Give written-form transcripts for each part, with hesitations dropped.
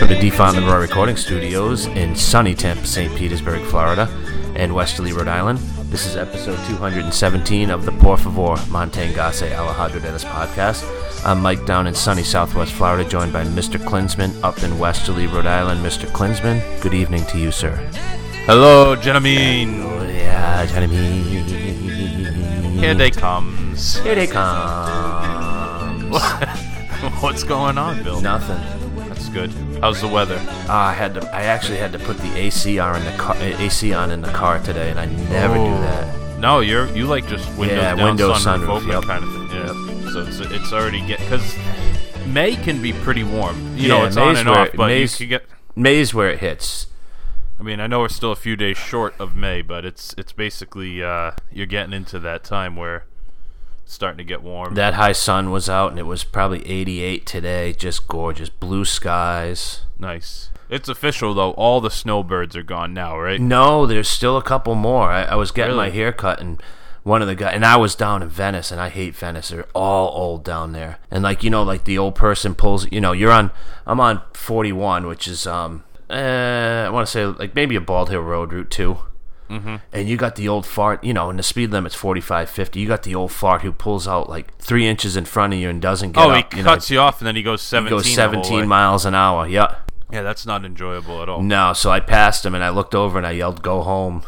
Welcome to Defon the Raw Recording Studios in sunny Tampa, St. Petersburg, Florida, and Westerly, Rhode Island. This is episode 217 of the Por Favor Mantengase Alejandro de los podcast. I'm Mike down in sunny Southwest Florida, joined by Mr. Klinsman up in Westerly, Rhode Island. Mr. Klinsman, good evening to you, sir. Hello, gentlemen. Oh, yeah, gentlemen. Here they comes. Here they come. What's going on, Bill? Nothing. That's good. How's the weather? I actually had to put the AC on in the car today, and I never do that. No, you like just windows down, Windows, sunroof sunroof, open yep. kind of thing. Yeah. Yep. So it's already because May can be pretty warm. You know, it's May's on and off, but you can get. May's where it hits. I mean, I know we're still a few days short of May, but it's basically you're getting into that time where it's starting to get warm. That high sun was out, and it was probably 88 today. Just gorgeous. Blue skies. Nice. It's official, though. All the snowbirds are gone now, right? No, there's still a couple more. I was getting Really? my hair cut, and one of the guys, and I was down in Venice, and I hate Venice. They're all old down there. And like the old person pulls, I'm on 41, which is, I want to say like maybe a Bald Hill Road, Route 2. Mm-hmm. And you got the old fart, and the speed limit's 45, 50. You got the old fart who pulls out like 3 inches in front of you and doesn't get up. He cuts you off, and then he goes 17. He goes 17 miles an hour, yeah. Yeah, that's not enjoyable at all. No, so I passed him, and I looked over, and I yelled, "Go home."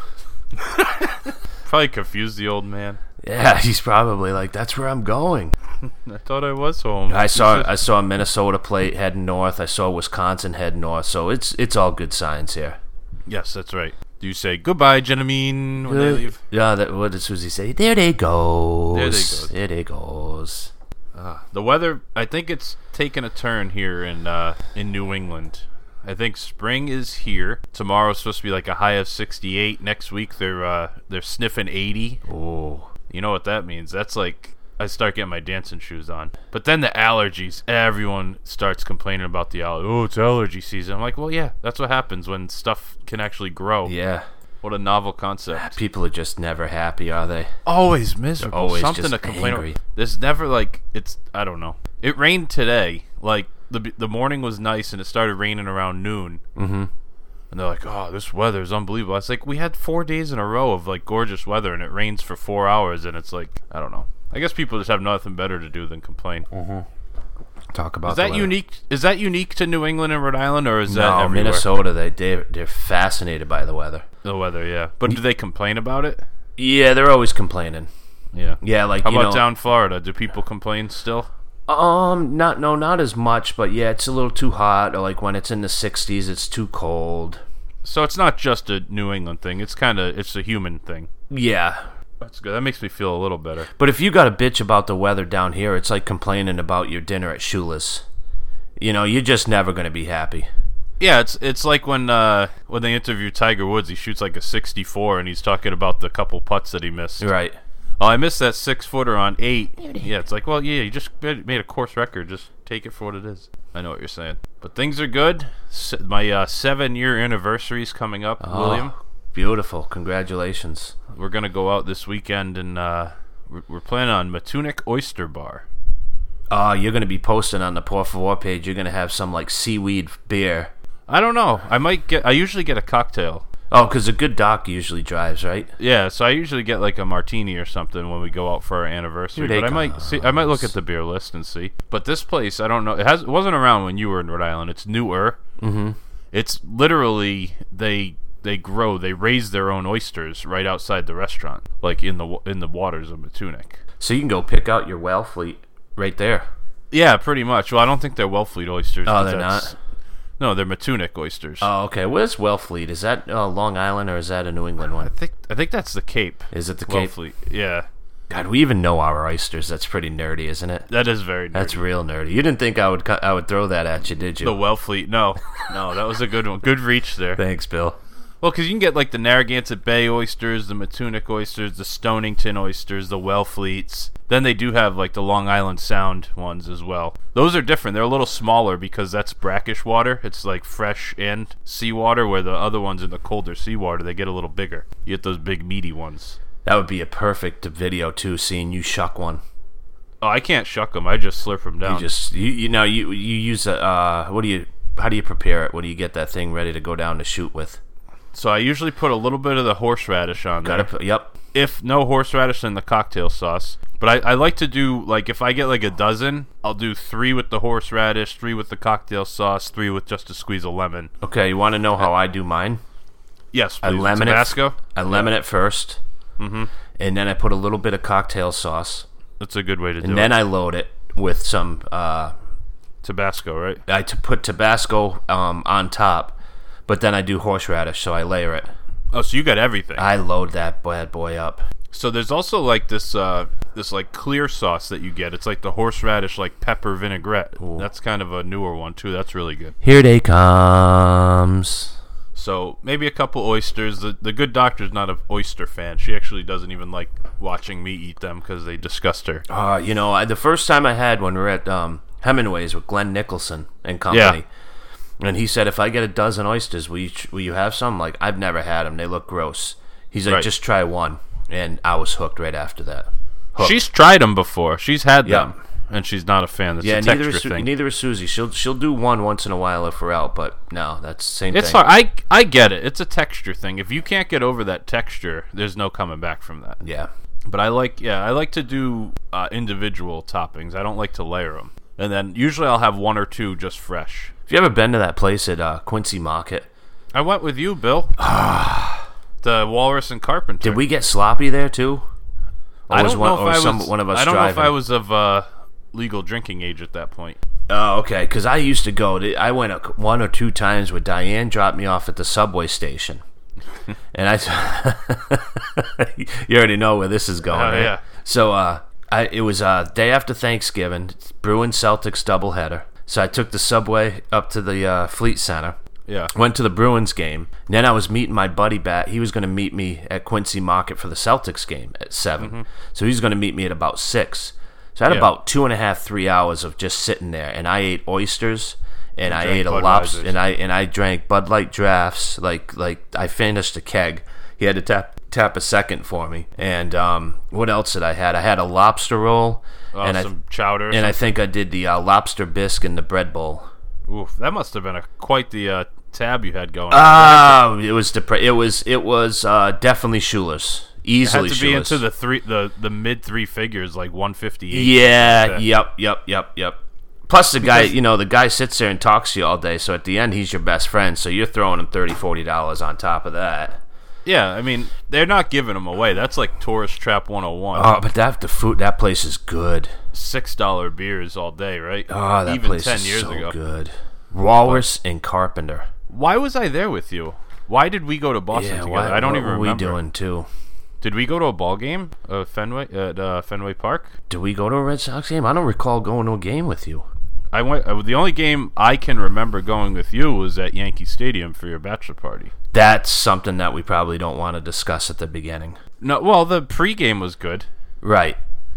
Probably confused the old man. Yeah, he's probably like, "That's where I'm going." I thought I was home. I saw a Minnesota plate heading north. I saw Wisconsin heading north. So it's all good signs here. Yes, that's right. Do you say goodbye, gentlemen, when they leave? Yeah, what does Susie say? There they goes. There they goes. There they goes. The weather, I think it's taken a turn here in New England. I think spring is here. Tomorrow's supposed to be like a high of 68. Next week they're sniffing 80. Oh, you know what that means? That's like I start getting my dancing shoes on. But then the allergies, everyone starts complaining about the allergy. Oh, it's allergy season. I'm like, well, yeah, that's what happens when stuff can actually grow. yeah. What a novel concept. People are just never happy, are they? Always miserable. They're always Something just to complain angry. about. There's never I don't know. It rained today. Like the morning was nice and it started raining around noon. Mm-hmm. And they're like, "Oh, this weather is unbelievable." I was like, "We had 4 days in a row of like gorgeous weather and it rains for 4 hours and it's like, I don't know. I guess people just have nothing better to do than complain." Mm-hmm. Talk about Is that unique? Is that unique to New England and Rhode Island, or is that everywhere? Minnesota? They're fascinated by the weather. The weather, yeah. But do they complain about it? Yeah, they're always complaining. Yeah. Yeah, like how about down Florida? Do people complain still? Not as much, but yeah, it's a little too hot, or like when it's in the 60s, it's too cold. So it's not just a New England thing. It's a human thing. Yeah. That's good. That makes me feel a little better. But if you got a bitch about the weather down here, it's like complaining about your dinner at Shula's. You're just never going to be happy. Yeah, it's like when they interview Tiger Woods, he shoots like a 64, and he's talking about the couple putts that he missed. Right. Oh, I missed that 6-footer on 8. Yeah, it's like, well, yeah, you just made a course record. Just take it for what it is. I know what you're saying. But things are good. My 7-year anniversary is coming up, William. Beautiful. Congratulations. We're going to go out this weekend, and we're planning on Matunic Oyster Bar. You're going to be posting on the Por Favor page. You're going to have some, like, seaweed beer. I don't know. I usually get a cocktail. Oh, because a good doc usually drives, right? Yeah, so I usually get, like, a martini or something when we go out for our anniversary. But I might look at the beer list and see. But this place, I don't know. It wasn't around when you were in Rhode Island. It's newer. Mm-hmm. It's literally, they raise their own oysters right outside the restaurant, like in the waters of Matunic. So you can go pick out your Wellfleet right there. Yeah, pretty much. Well, I don't think they're Wellfleet oysters. Oh, they're not? No, they're Matunic oysters. Oh, okay. Where's Wellfleet? Is that Long Island or is that a New England one? I think that's the Cape. Is it the Cape? Wellfleet, yeah. God, we even know our oysters. That's pretty nerdy, isn't it? That is very nerdy. That's real nerdy. You didn't think I would throw that at you, did you? The Wellfleet. No, that was a good one. Good reach there. Thanks, Bill. Well, because you can get like the Narragansett Bay oysters, the Matunic oysters, the Stonington oysters, the Wellfleets. Then they do have like the Long Island Sound ones as well. Those are different. They're a little smaller because that's brackish water. It's like fresh and seawater, where the other ones in the colder seawater, they get a little bigger. You get those big meaty ones. That would be a perfect video too, seeing you shuck one. Oh, I can't shuck them. I just slurp them down. You use a what do you how do you prepare it? What do you get that thing ready to go down to shoot with? So I usually put a little bit of the horseradish on there. Yep. If no horseradish, then the cocktail sauce. But I like to do, like, if I get like a dozen, I'll do 3 with the horseradish, 3 with the cocktail sauce, 3 with just a squeeze of lemon. Okay, you want to know how I do mine? Yes, please. I lemon Tabasco? I lemon it first, and then I put a little bit of cocktail sauce, That's a good way to do it. and then I load it with some. Tabasco, right? I put Tabasco on top, but then I do horseradish, so I layer it. Oh, so you got everything. I load that bad boy up. So there's also like this like clear sauce that you get. It's like the horseradish like pepper vinaigrette. Ooh. That's kind of a newer one too. That's really good. Here they comes. So maybe a couple oysters. The good doctor's not an oyster fan. She actually doesn't even like watching me eat them because they disgust her. The first time I had one, we were at Hemingway's with Glenn Nicholson and company. Yeah. And he said, if I get a dozen oysters, will you have some? Like, I've never had them. They look gross. He's like, Right. just try one. And I was hooked right after that. Hooked. She's tried them before. She's had Yeah. them, and she's not a fan. That's Yeah, a neither texture is, thing. neither is Susie. She'll do one once in a while if we're out, but no, that's the same It's thing. hard. I get it. It's a texture thing. If you can't get over that texture, there's no coming back from that. Yeah. But I like to do individual toppings. I don't like to layer them. And then usually I'll have 1 or 2 just fresh. Have you ever been to that place at Quincy Market? I went with you, Bill. The Walrus and Carpenter. Did we get sloppy there too? Or I was don't one, know if or I was. some, one of us I don't driving? know if I was of legal drinking age at that point. Oh, okay. Because I used to go. I went 1 or 2 times where Diane dropped me off at the subway station, and you already know where this is going, right? Yeah. So it was day after Thanksgiving, Bruins Celtics doubleheader. So I took the subway up to the Fleet Center. Yeah. Went to the Bruins game. And then I was meeting my buddy back. He was going to meet me at Quincy Market for the Celtics game at 7. So he was going to meet me at about 6. So I had about 2.5, 3 hours of just sitting there, and I ate oysters, and I ate a lobster, and I drank Bud Light drafts. Like I finished a keg. He had to tap a second for me. And what else did I had? I had a lobster roll, and some chowder. I think I did the lobster bisque and the bread bowl. Oof, that must have been quite the tab you had going. It was it was definitely Schuler's. Easily it had to be Schuler's. into the mid 3 figures, like 158. Yeah, yep. Plus the guy, the guy sits there and talks to you all day, so at the end he's your best friend, so you're throwing him $30-$40 on top of that. Yeah, I mean, they're not giving them away. That's like Tourist Trap 101. Oh, but that place is good. $6 beers all day, right? Oh, that Even place 10 is years so ago. good. Walrus and Carpenter. Why was I there with you? Why did we go to Boston together? I don't even remember. What were we doing too? Did we go to a ball game at Fenway Park? Did we go to a Red Sox game? I don't recall going to a game with you. I went. The only game I can remember going with you was at Yankee Stadium for your bachelor party. That's something that we probably don't want to discuss at the beginning. No, well, the pregame was good. Right.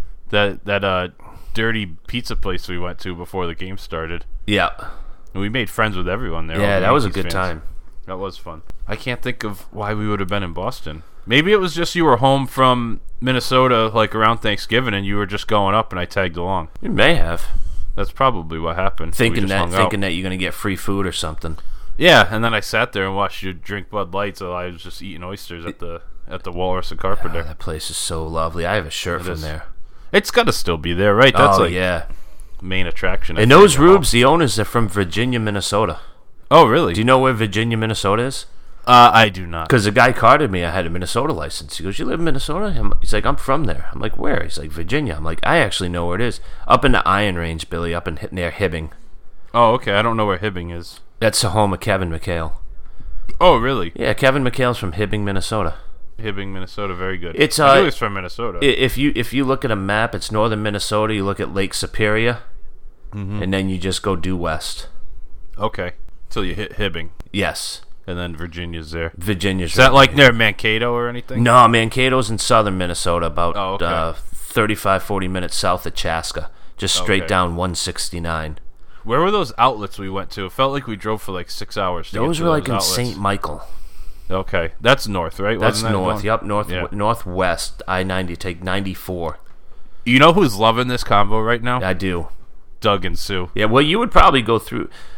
That dirty pizza place we went to before the game started. Yeah. And we made friends with everyone there. Yeah, all the that was a Yankees good fans. time. That was fun. I can't think of why we would have been in Boston. Maybe it was just you were home from Minnesota like around Thanksgiving and you were just going up and I tagged along. You may have. That's probably what happened. Thinking We just hung that out. you're going to get free food or something. Yeah, and then I sat there and watched you drink Bud Light, so I was just eating oysters at the Walrus and Carpenter. Oh, that place is so lovely. I have a shirt from there. It's got to still be there, right? That's yeah. main attraction. And those Rubes, the owners are from Virginia, Minnesota. Oh, really? Do you know where Virginia, Minnesota is? I do not. Because the guy carded me. I had a Minnesota license. He goes, "You live in Minnesota?" He's like, "I'm from there." I'm like, "Where?" He's like, "Virginia." I'm like, "I actually know where it is. Up in the Iron Range, Billy, up in near Hibbing." Oh, okay. I don't know where Hibbing is. That's the home of Kevin McHale. Oh, really? Yeah, Kevin McHale's from Hibbing, Minnesota. Hibbing, Minnesota. Very good. It's I knew he was from Minnesota. If you look at a map, it's northern Minnesota. You look at Lake Superior, and then you just go due west. Okay. Till you hit Hibbing. Yes. And then Virginia's there. Virginia's Is that like near Mankato or anything? No, Mankato's in southern Minnesota, about okay. 35, 40 minutes south of Chaska. Just straight Okay. down 169. Where were those outlets we went to? It felt like we drove for like 6 hours to Those get were to like in outlets. St. Michael. Okay. That's north, right? That's Wasn't that north. going- Yep, northwest. I-90, take 94. You know who's loving this combo right now? I do. Doug and Sue. Yeah, well, you would probably go through...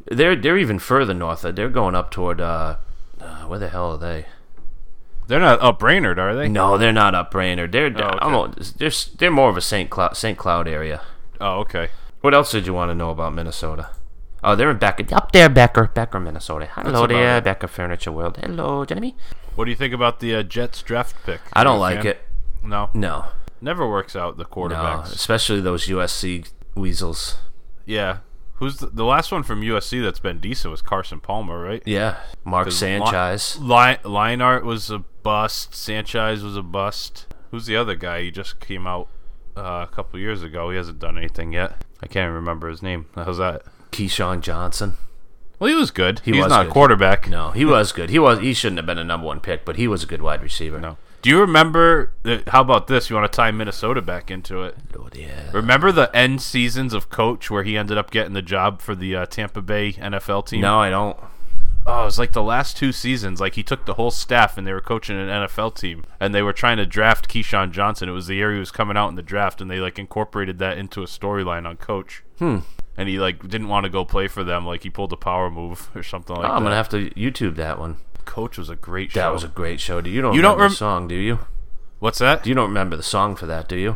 They're even further north. They're going up toward where the hell are they? They're not up Brainerd, are they? No, they're not up Brainerd. They're okay. they're more of a St. Cloud area. Oh, okay. What else did you want to know about Minnesota? Oh, they're in Becker. Up there, Becker, Minnesota. Hello there, Becker Furniture World. Hello, Jeremy. What do you think about the Jets draft pick? I don't like it. No? No. Never works out, the quarterbacks. No, especially those USC weasels. Yeah. Who's the last one from USC that's been decent was Carson Palmer, right? Yeah. Mark Sanchez. Leinart was a bust. Sanchez was a bust. Who's the other guy? He just came out a couple years ago. He hasn't done anything yet. I can't even remember his name. How's that? Keyshawn Johnson. Well, he was good. He's was not good. a quarterback. No, he was good. He shouldn't have been a number 1 pick, but he was a good wide receiver. No. Do you remember? How about this? You want to tie Minnesota back into it? Lord, yeah. Remember the end seasons of Coach where he ended up getting the job for the Tampa Bay NFL team? No, I don't. Oh, it was like the last 2 seasons. Like he took the whole staff and they were coaching an NFL team, and they were trying to draft Keyshawn Johnson. It was the year he was coming out in the draft, and they like incorporated that into a storyline on Coach. And he like didn't want to go play for them. Like he pulled a power move or something like that. I'm gonna have to YouTube that one. Coach was a great show. That was a great show. You don't remember the song, do you? What's that? You don't remember the song for that, do you?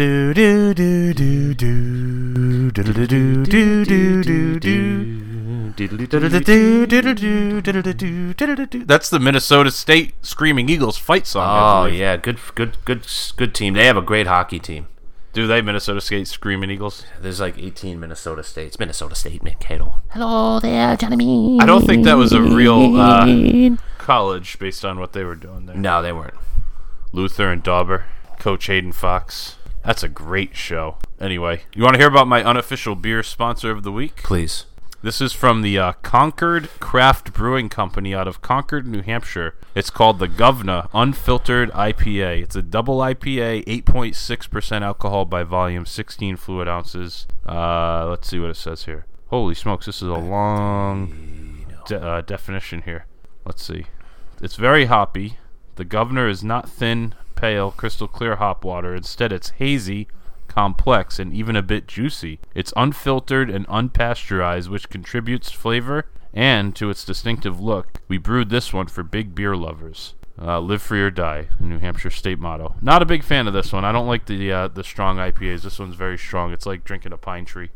That's the Minnesota State Screaming Eagles fight song. Oh yeah, good team. They have a great hockey team. Do they? Minnesota State Screaming Eagles? There's like 18 Minnesota States. Minnesota State, Mankato. Hello there, Johnny. I don't think that was a real college based on what they were doing there. No, they weren't. Luther and Dauber, Coach Hayden Fox. That's a great show. Anyway, you want to hear about my unofficial beer sponsor of the week? Please. This is from the Concord Craft Brewing Company out of Concord, New Hampshire. It's called the Govna Unfiltered IPA. It's a double IPA, 8.6% alcohol by volume, 16 fluid ounces. Let's see what it says here. Holy smokes, this is a long definition here. Let's see. It's very hoppy. The Governor is not thin, pale, crystal clear hop water. Instead, it's hazy, complex, and even a bit juicy. It's unfiltered and unpasteurized, which contributes flavor and to its distinctive look. We brewed this one for big beer lovers. Live free or die, a New Hampshire state motto. Not a big fan of this one. I don't like the strong IPAs. This one's very strong. It's like drinking a pine tree.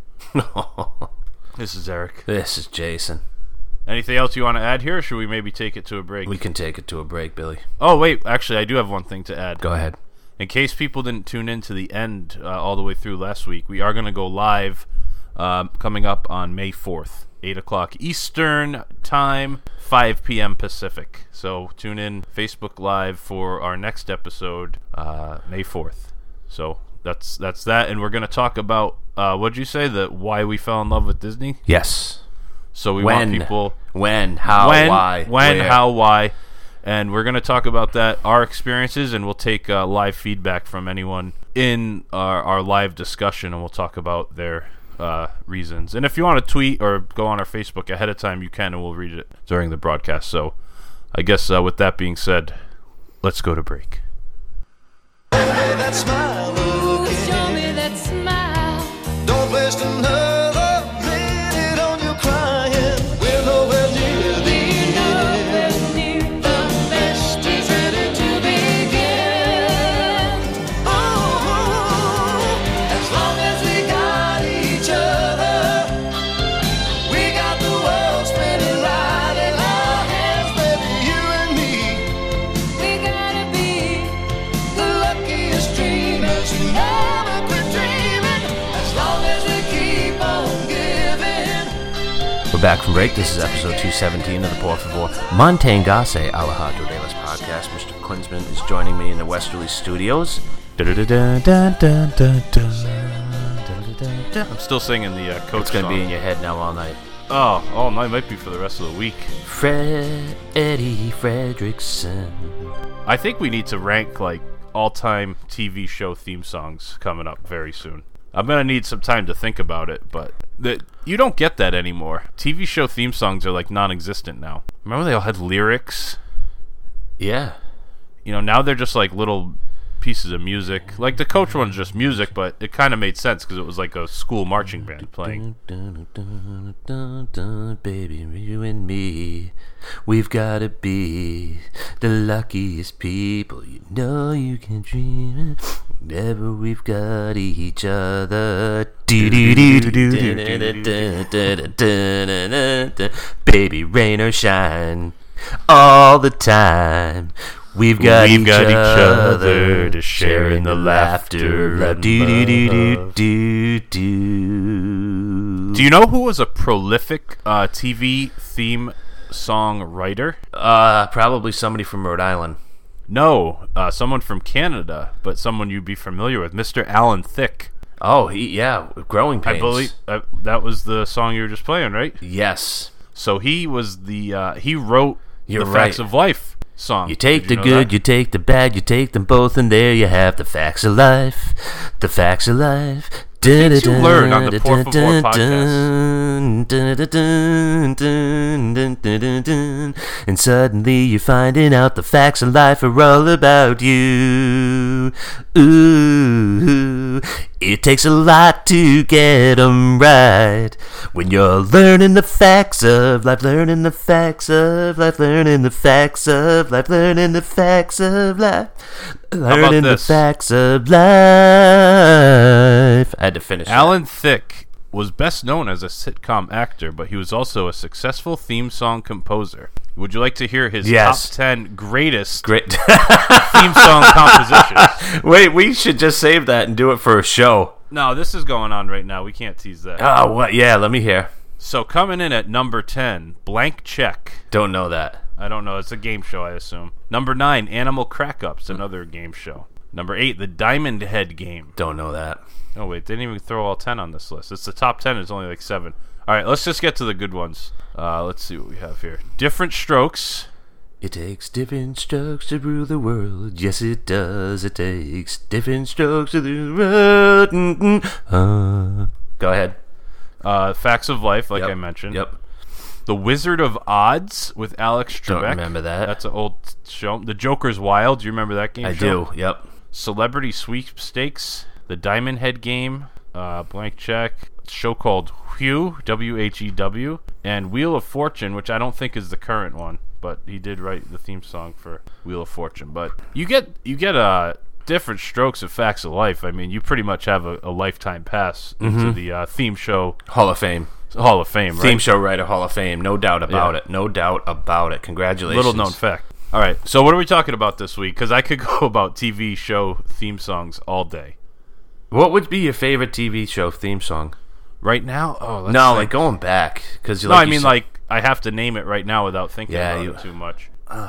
This is Eric. This is Jason. Anything else you want to add here, or should we maybe take it to a break? We can take it to a break, Billy. Oh, wait. Actually, I do have one thing to add. Go ahead. In case people didn't tune in to the end all the way through last week, we are going to go live coming up on May 4th, 8 o'clock Eastern Time, 5 p.m. Pacific. So tune in Facebook Live for our next episode, May 4th. So that's that. And we're going to talk about, what'd you say, why we fell in love with Disney? Yes. So we want people... When, how, why. When, where. how, why. And we're going to talk about that, our experiences, and we'll take live feedback from anyone in our live discussion, and we'll talk about their reasons. And if you want to tweet or go on our Facebook ahead of time, you can, and we'll read it during the broadcast. So I guess with that being said, let's go to break. Show me that smile. Show me that smile. Don't waste another minute on your crying. We're nowhere near the end. The best is ready to begin. Oh, as long as we got each other, we got the world spinning right in our hands, baby, you and me. We gotta be the luckiest dreamers who never quit dreaming, as long as we keep on giving. We're back from break. This is episode 217 of the Por Favor Montangase Alejandro de los podcast. Mr. Klinsman is joining me in the Westerly Studios. I'm still singing the Coach It's going to song. be in your head now all night. Oh, no, it might be for the rest of the week. Eddie Fredrickson. I think we need to rank like all-time TV show theme songs coming up very soon. I'm gonna need some time to think about it, but you don't get that anymore. TV show theme songs are like non-existent now. Remember they all had lyrics? Yeah. You know, now they're just like little pieces of music. Like the Coach one's just music, but it kind of made sense because it was like a school marching band playing. Baby, you and me, we've gotta be the luckiest people. You know you can dream it whenever we've got each other. Baby, rain or shine, all the time. We've got each other to share in the laughter. Do you know who was a prolific TV theme song writer? Probably somebody from Rhode Island. No, someone from Canada, but someone you'd be familiar with, Mr. Alan Thicke. Oh, Growing Pains. I believe that was the song you were just playing, right? Yes. So he was he wrote You're the right. Facts of Life song. You take Did the you know good, that? you take the bad, you take them both, and there you have the facts of life. The facts of life. Things you learn on the Por Favor And suddenly you're finding out the facts of life are all about you. Ooh, it takes a lot to get 'em right. When you're learning the facts of life, learning the facts of life, learning the facts of life, learning the facts of life, learning the this? facts of life. I had to finish that. Alan Thicke was best known as a sitcom actor, but he was also a successful theme song composer. Would you like to hear his Yes. top 10 greatest Great. theme song compositions? Wait, we should just save that and do it for a show. No, this is going on right now. We can't tease that. Oh, what? Yeah, let me hear. So coming in at number 10, Blank Check. Don't know that. I don't know. It's a game show, I assume. Number 9, Animal Crack-Ups, another game show. Number 8, The Diamond Head Game. Don't know that. Oh, wait. They didn't even throw all 10 on this list. It's the top 10. It's only like 7. All right, let's just get to the good ones. Let's see what we have here. Different Strokes. It takes different strokes to rule the world. Yes, it does. It takes different strokes to rule the world. Go ahead. Facts of Life, like Yep. I mentioned. Yep. The Wizard of Odds with Alex Trebek. Don't remember that. That's an old show. The Joker's Wild. Do you remember that game I show? do. Yep. Celebrity Sweepstakes. The Diamond Head Game. Blank Check. A show called Whew, W-H-E-W. And Wheel of Fortune, which I don't think is the current one, but he did write the theme song for Wheel of Fortune. But you get different strokes of Facts of Life. I mean, you pretty much have a lifetime pass into the theme show Hall of Fame. Hall of Fame, right? Theme show writer Hall of Fame. No doubt about Yeah. it. No doubt about it. Congratulations. Little known fact. All right, so what are we talking about this week? Because I could go about TV show theme songs all day. What would be your favorite TV show theme song? Right now? Oh, let's No, think. like going back. Cause No, I mean, like, I have to name it right now without thinking Yeah, about you- it too much.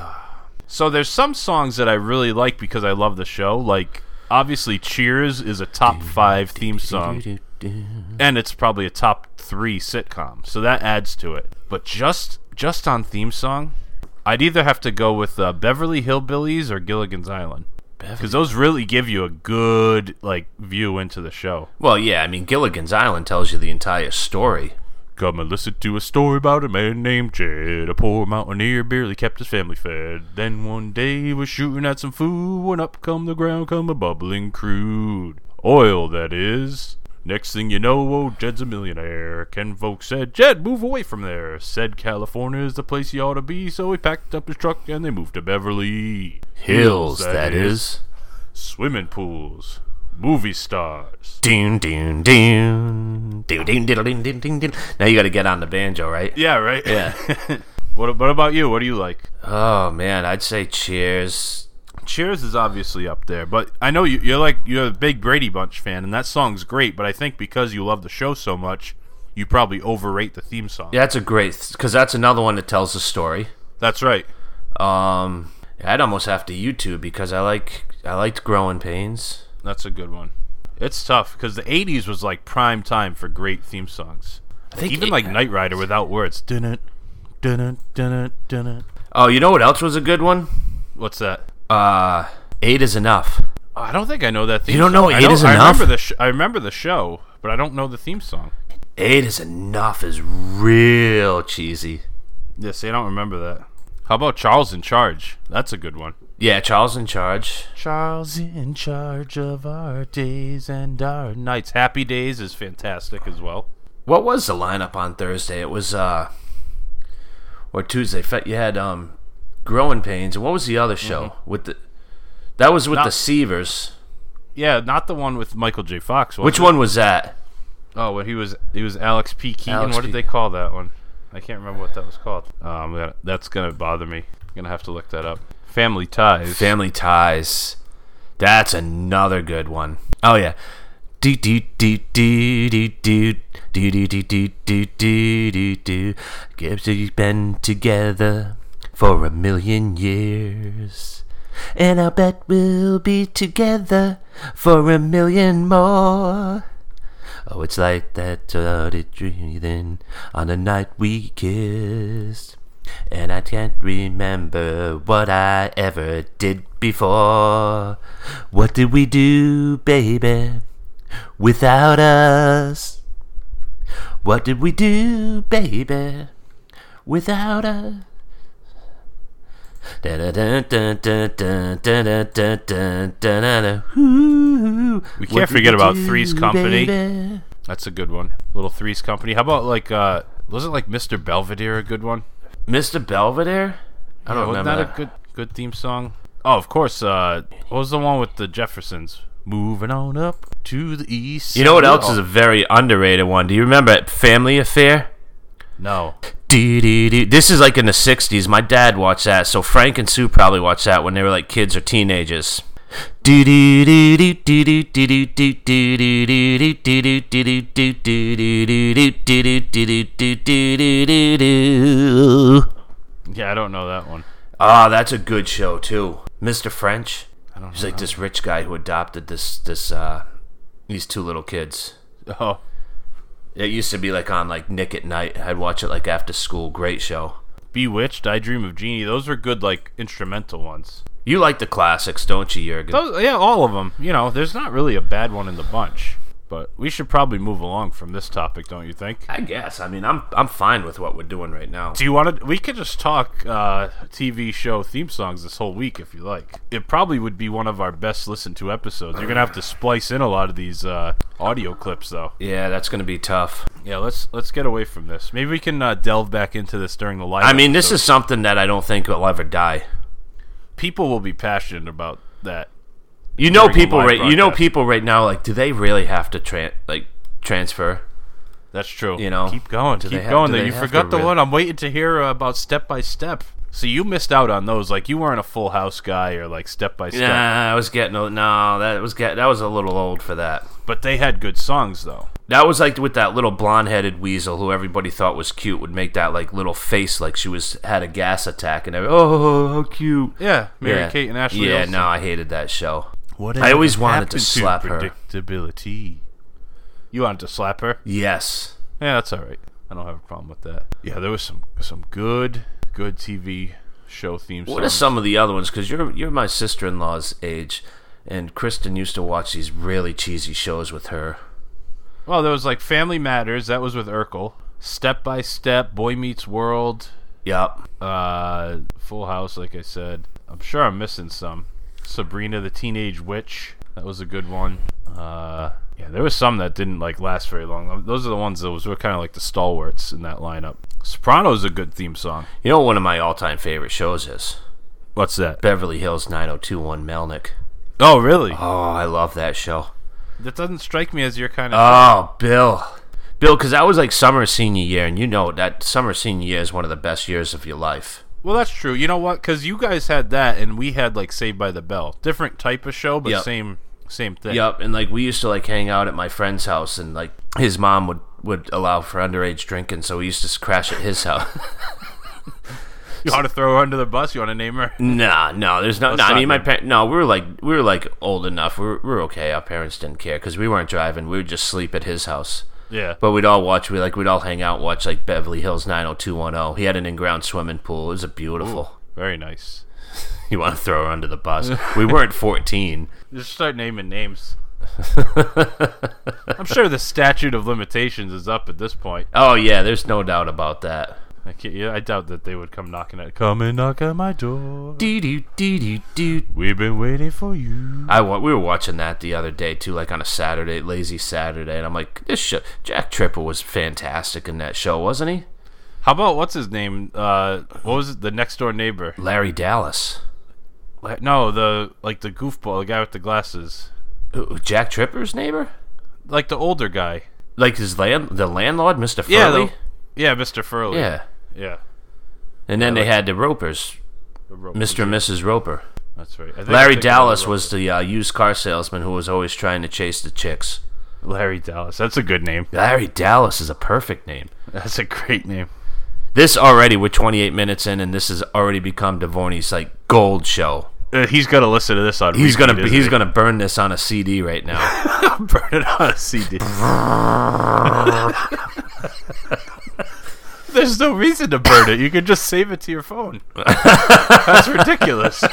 So there's some songs that I really like because I love the show. Like, obviously, Cheers is a top 5 theme song, and it's probably a top 3 sitcom, so that adds to it. But just on theme song, I'd either have to go with Beverly Hillbillies or Gilligan's Island. Because those really give you a good, like, view into the show. Well, yeah, I mean, Gilligan's Island tells you the entire story. Come and listen to a story about a man named Jed. A poor mountaineer barely kept his family fed. Then one day he was shooting at some food when up come the ground come a bubbling crude. Oil, that is. Next thing you know, old Jed's a millionaire. Ken folks said, Jed, move away from there. Said California is the place you ought to be, so he packed up his truck and they moved to Beverly Hills, that is. Swimming pools. Movie stars. Doon, doon, doon. Doon, doon, diddle, doon, doon, doon, doon. Now you got to get on the banjo, right? Yeah, right? Yeah. What about you? What do you like? Oh, man, I'd say Cheers. Cheers is obviously up there, but I know you're a big Brady Bunch fan, and that song's great, but I think because you love the show so much, you probably overrate the theme song. Yeah, that's a great, because that's another one that tells a story. That's right. I'd almost have to YouTube because I liked Growing Pains. That's a good one. It's tough, because the 80s was like prime time for great theme songs. I think Even like Knight Rider without words. Dun-dun, dun-dun, dun-dun, dun-dun. Oh, you know what else was a good one? What's that? 8 is Enough. Oh, I don't think I know that theme You don't song. know 8 is Enough? I remember the show, but I don't know the theme song. 8 is Enough is real cheesy. Yeah, see, I don't remember that. How about Charles in Charge? That's a good one. Yeah, Charles in Charge. Charles in charge of our days and our nights. Happy Days is fantastic as well. What was the lineup on Thursday? It was or Tuesday. You had Growing Pains, and what was the other show with the? That was with the Seavers. Yeah, not the one with Michael J. Fox. Which one was that? Oh, well, he was Alex P. Keaton. Alex What P. did they call that one? I can't remember what that was called. That's gonna bother me. I'm gonna have to look that up. Family Ties. Family Ties. That's another good one. Oh yeah. Do do do do do do do do do do do do do. Guess we've been together for 1,000,000 years, and I bet we'll be together for 1,000,000 more. Oh, it's like that started breathing on the night we kissed, and I can't remember what I ever did before. What did we do, baby, without us? What did we do, baby, without us? We can't forget about Three's Company. Baby? That's a good one. Little Three's Company. How about wasn't like Mr. Belvedere a good one? Mr. Belvedere? I don't remember. Wasn't that a good theme song? Oh, of course. What was the one with the Jeffersons? Moving on up to the east. You know what else is a very underrated one? Do you remember Family Affair? No. This is like in the 60s. My dad watched that, so Frank and Sue probably watched that when they were like kids or teenagers. Yeah, I don't know that one. Ah, that's a good show too. Mr. French. I don't know. He's like this rich guy who adopted these two little kids. Oh. It used to be like on like Nick at Night. I'd watch it like after school. Great show. Bewitched, I Dream of Jeannie. Those were good like instrumental ones. You like the classics, don't you, Jurgen? Yeah, all of them. You know, there's not really a bad one in the bunch. But we should probably move along from this topic, don't you think? I guess. I mean, I'm fine with what we're doing right now. Do you want to? We could just talk TV show theme songs this whole week if you like. It probably would be one of our best listened to episodes. You're gonna have to splice in a lot of these audio clips, though. Yeah, that's gonna be tough. Yeah, let's get away from this. Maybe we can delve back into this during the live. I mean, this episode. is something that I don't think will ever die. People will be passionate about that. You know, people right now. Like, do they really have to transfer? That's true. You know, keep going. You forgot the one. I'm waiting to hear about Step by Step. So you missed out on those. Like, you weren't a Full House guy or like Step by Step. Nah, I was getting that was a little old for that. But they had good songs though. That was like with that little blonde-headed weasel who everybody thought was cute would make that like little face like she had a gas attack and oh, how cute. Yeah, Mary-Kate and Ashley. Yeah, Olsen. no, I hated that show. Whatever I always wanted to slap her. Predictability. You wanted to slap her? Yes. Yeah, that's all right. I don't have a problem with that. Yeah, there was some good TV show theme songs. What are some of the other ones? Because you're my sister-in-law's age, and Kristen used to watch these really cheesy shows with her. Well, there was like Family Matters. That was with Urkel. Step by Step, Boy Meets World. Yup. Full House, like I said. I'm sure I'm missing some. Sabrina the Teenage Witch. That was a good one. Yeah, there was some that didn't like last very long. Those are the ones that were kind of like the stalwarts in that lineup. Sopranos is a good theme song. You know what one of my all-time favorite shows is? What's that? Beverly Hills 90210 Melnick. Oh, really? Oh, I love that show. That doesn't strike me as your kind of show. Bill, because that was like summer senior year, and you know that summer senior year is one of the best years of your life. Well, that's true. You know what? Because you guys had that, and we had like Saved by the Bell. Different type of show, but same thing. Yep, and like we used to like hang out at my friend's house, and like his mom would allow for underage drinking, so we used to crash at his house. You want to throw her under the bus? You want to name her? No, there's no. I mean, we were like old enough. We were okay. Our parents didn't care because we weren't driving. We would just sleep at his house. Yeah. But we'd all hang out and watch like Beverly Hills 90210. He had an in-ground swimming pool. It was beautiful. Ooh, very nice. You want to throw her under the bus? We weren't 14. Just start naming names. I'm sure the statute of limitations is up at this point. Oh yeah, there's no doubt about that. I doubt that they would come knocking at. Come and knock at my door. Doo-doo-doo-doo-doo. We've been waiting for you. We were watching that the other day too, like on a Saturday, lazy Saturday, and I'm like, this show. Jack Tripper was fantastic in that show, wasn't he? How about what's his name? What was it? The next door neighbor. Larry Dallas. No, the goofball, the guy with the glasses. Jack Tripper's neighbor? Like the older guy. Like the landlord, Mr. Furley? Yeah, Mr. Furley. Yeah. Yeah. And then they had the Ropers, The Ropers, Mr. and Mrs. Roper. That's right. Larry Dallas was the used car salesman who was always trying to chase the chicks. Larry Dallas. That's a good name. Larry Dallas is a perfect name. That's a great name. This already, we're 28 minutes in, and this has already become Dvorny's like gold show. He's gonna listen to this on. He's repeat, gonna burn this on a CD right now. burn it on a CD. There's no reason to burn it. You can just save it to your phone. That's ridiculous.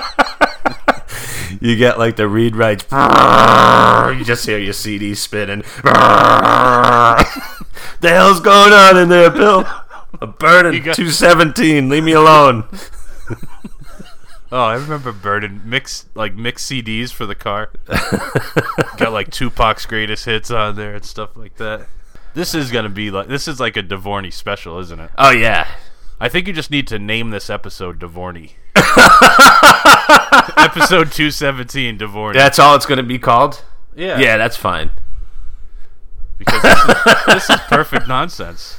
You get like the read writes. You just hear your CD spinning. The hell's going on in there, Bill? I'm burning 217. Leave me alone. Oh, I remember burning mix CDs for the car. Got like Tupac's greatest hits on there and stuff like that. This is like a Dvorny special, isn't it? Oh yeah. I think you just need to name this episode Dvorny. Episode 217, Dvorny. That's all it's gonna be called? Yeah. Yeah, that's fine. Because this is perfect nonsense.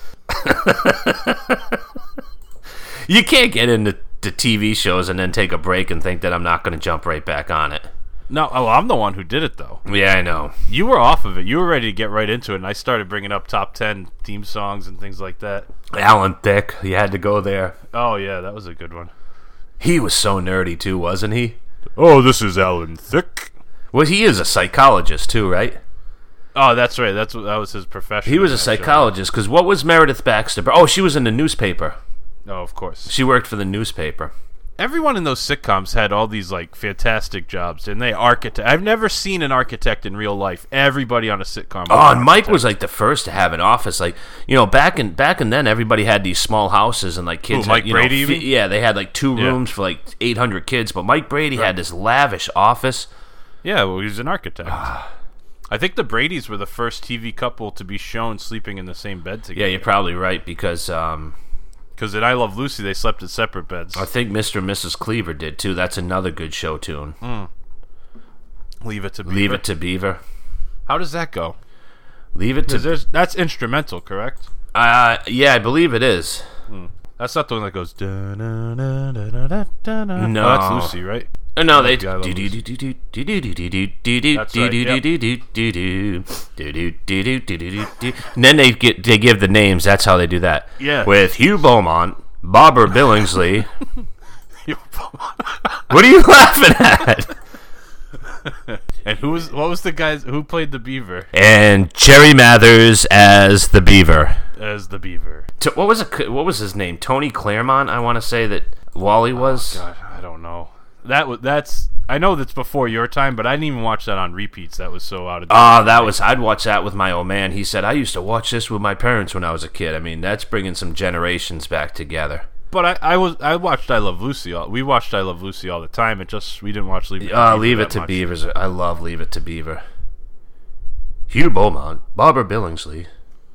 You can't get into the TV shows and then take a break and think that I'm not going to jump right back on it. No, I'm the one who did it, though. Yeah, I know. You were off of it. You were ready to get right into it, and I started bringing up top 10 theme songs and things like that. Alan Thicke, you had to go there. Oh, yeah, that was a good one. He was so nerdy, too, wasn't he? Oh, this is Alan Thicke. Well, he is a psychologist, too, right? Oh, that's right. That was his profession. He was a psychologist, because what was Meredith Baxter? Oh, she was in the newspaper. Oh, of course. She worked for the newspaper. Everyone in those sitcoms had all these like fantastic jobs, and they architect. I've never seen an architect in real life. Everybody on a sitcom. Oh, and Mike was like the first to have an office. Like, you know, back in then, everybody had these small houses, and like kids. Who, Mike had, Brady? You mean? Yeah, they had like two rooms for like 800 kids. But Mike Brady had this lavish office. Yeah, well, he was an architect. I think the Bradys were the first TV couple to be shown sleeping in the same bed together. Yeah, you're probably right because in I Love Lucy they slept in separate beds. I think Mr. and Mrs. Cleaver did too. That's another good show tune. Leave It to Beaver. Leave It to Beaver. How does that go? Leave It to. That's instrumental, correct? Yeah, I believe it is. That's not the one that goes. No, that's Lucy, right? No, they. That's right, And then they give the names. That's how they do that. Yeah. With Hugh Beaumont, Barbara Billingsley. What are you laughing at? And what was the guys who played the beaver? And Jerry Mathers as the beaver. What was his name? Tony Claremont. I want to say that Wally was. God, I don't know. That's. I know that's before your time, but I didn't even watch that on repeats. That was so out of date. I'd watch that with my old man. He said, I used to watch this with my parents when I was a kid. I mean, that's bringing some generations back together. But I watched I Love Lucy. We watched I Love Lucy all the time. We didn't watch Leave It to Beaver. Leave It to Beaver. I love Leave It to Beaver. Hugh Beaumont, Barbara Billingsley.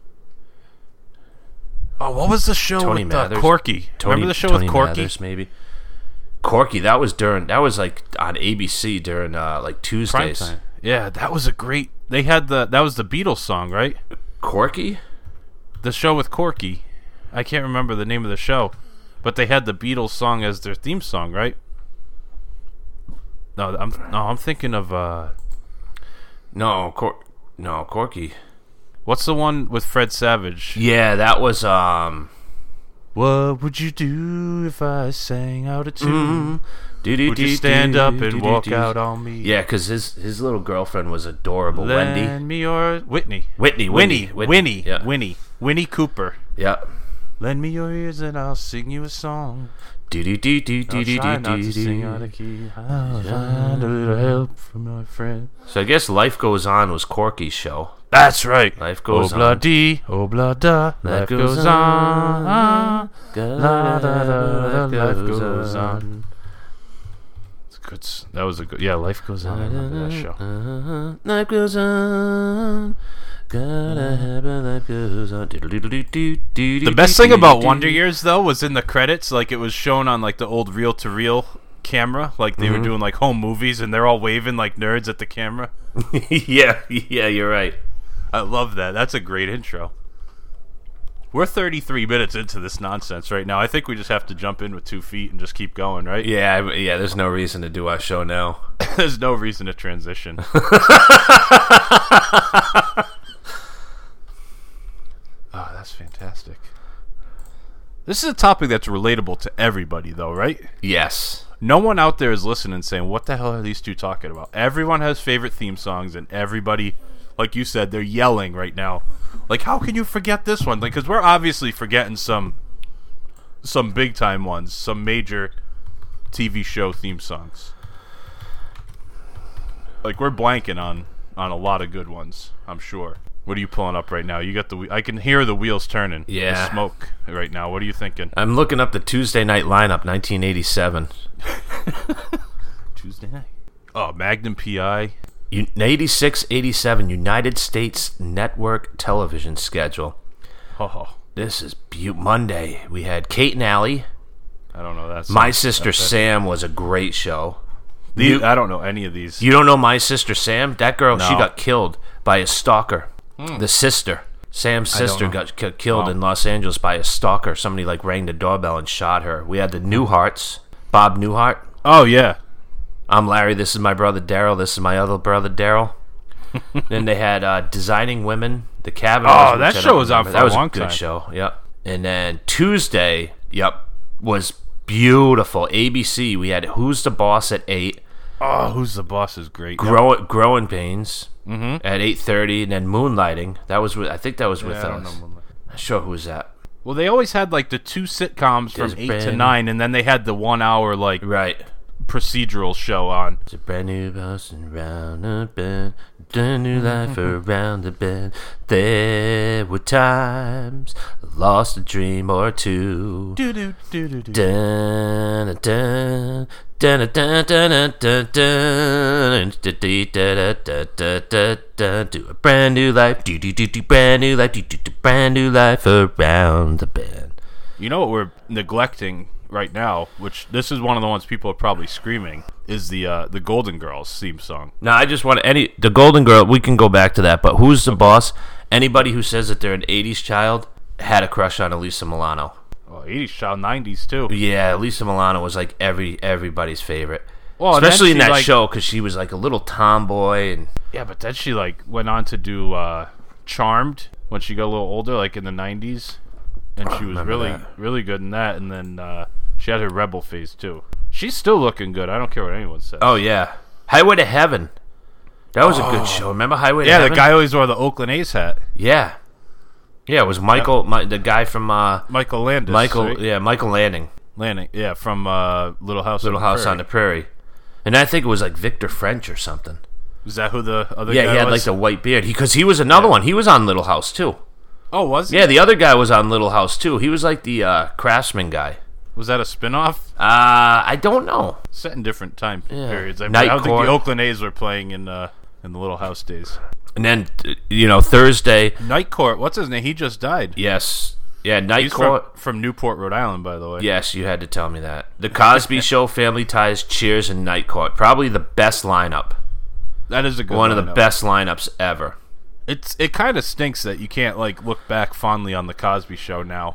Oh, what was the show Tony with Mathers. Corky? Remember the show with Corky? Mathers, maybe. Corky, that was like on ABC during like Tuesdays. Primetime. Yeah, that was a great. That was the Beatles song, right? Corky? The show with Corky. I can't remember the name of the show, but they had the Beatles song as their theme song, right? No, I'm thinking of Corky. What's the one with Fred Savage? Yeah, that was What would you do if I sang out a tune? Would you stand up and walk out on me? Yeah, because his little girlfriend was adorable. Lend me your Whitney. Winnie Winnie Cooper. Yeah. Lend me your ears and I'll sing you a song. Do do do do do I'll do try do not to do sing out do. of key. I'll find a little help from my friend. So I guess Life Goes On was Corky's show. That's right. Life goes on. Obla-dee, obla-da. Life goes on. La, da, da, da, life goes on. It's good. That was a good. Yeah, Life Goes On. I remember that show. Life goes on. Gotta have a life goes on. The best thing about Wonder Years, though, was in the credits. Like, it was shown on, like, the old reel-to-reel camera. Like, they were doing, like, home movies, and they're all waving like nerds at the camera. yeah, you're right. I love that. That's a great intro. We're 33 minutes into this nonsense right now. I think we just have to jump in with 2 feet and just keep going, right? Yeah. There's no reason to do our show now. There's no reason to transition. Oh, that's fantastic. This is a topic that's relatable to everybody, though, right? Yes. No one out there is listening saying, what the hell are these two talking about? Everyone has favorite theme songs, and everybody, like you said, they're yelling right now. Like, how can you forget this one? Like, because we're obviously forgetting some big-time ones, some major TV show theme songs. Like, we're blanking on a lot of good ones, I'm sure. What are you pulling up right now? You got I can hear the wheels turning. Yeah. The smoke right now. What are you thinking? I'm looking up the Tuesday night lineup, 1987. Tuesday night. Oh, Magnum P.I. 86-87 United States Network television schedule. Oh, This is Monday. We had Kate and Allie. I don't know. That's My Sister Sam was a great show. I don't know any of these. You don't know My Sister Sam? That girl, she No. got killed by a stalker. The sister. Sam's sister know. got killed in Los Angeles by a stalker. Somebody like rang the doorbell and shot her. We had the Newharts. Bob Newhart. Oh, yeah. I'm Larry. This is my brother Daryl. This is my other brother Daryl. Then they had Designing Women. The Cavanaughs. Oh, that which I show don't was on remember. for That a was long a good time. show. Yep. And then Tuesday, was beautiful. ABC. We had Who's the Boss at 8. Oh, Who's the Boss is great. Growing Pains Mm-hmm. at 8:30, and then Moonlighting. That was with. I think that was with I don't us. know. Not sure who was that. Well, they always had like the 2 sitcoms There's from a 8 to brand- 9, and then they had the 1 hour like Right. procedural show on. It's a brand new house and round the bend, a new life around the bend. There were times I lost a dream or two. Do. Dun, dun, dun, dun, dun, dun, dun, dun, dun, do a brand new life, do brand new life, do brand new life around the bend. You know what we're neglecting right now, which this is one of the ones people are probably screaming, is the Golden Girls theme song. No, I just want the Golden Girl. We can go back to that, but Who's the Boss? Anybody who says that they're an '80s child had a crush on Elisa Milano. Oh, 80s child, 90s too. Yeah, Elisa Milano was like everybody's favorite, Well, and then especially in she, that like- show because she was like a little tomboy and. Yeah, but then she like went on to do Charmed when she got a little older, like in the 90s, and she was remember really that. really good in that. And then she had her rebel phase too. She's still looking good. I don't care what anyone says. Oh yeah, Highway to Heaven. That was a good show. Remember Highway to yeah, Heaven? the guy always wore the Oakland A's hat. Yeah, it was Michael, the guy from Michael Landis. Michael. right? Yeah, Michael Lanning, Lanning. Yeah, from Little House. Little House on the Prairie, and I think it was like Victor French or something. Is that who the other Yeah, guy he had was? like the white beard. Because he was another one. He was on Little House too. Oh, was he? Yeah, the other guy was on Little House too. He was like the craftsman guy. Was that a spinoff? I don't know. Set in different time periods. I Night don't think Court. the Oakland A's were playing in the Little House days. And then Thursday. Night Court. What's his name? He just died. Yes, yeah, Night He's Court. from Newport, Rhode Island, by the way. Yes, you had to tell me that. The Cosby Show, Family Ties, Cheers, and Night Court. Probably the best lineup. That is a good One of the lineup. best lineups ever. It kind of stinks that you can't like look back fondly on the Cosby Show now.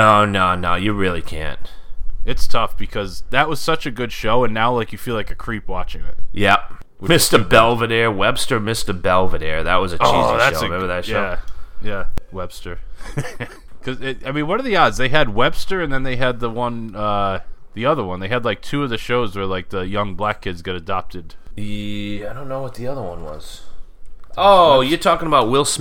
No, you really can't. It's tough because that was such a good show, and now like you feel like a creep watching it. Yep. Mr. Belvedere, Webster, Mr. Belvedere. That was a cheesy show. Remember that show? Yeah, Webster. Because what are the odds? They had Webster, and then they had the one, the other one. They had like 2 of the shows where like the young black kids get adopted. Yeah, I don't know what the other one was. Oh, you're talking about Will Smith?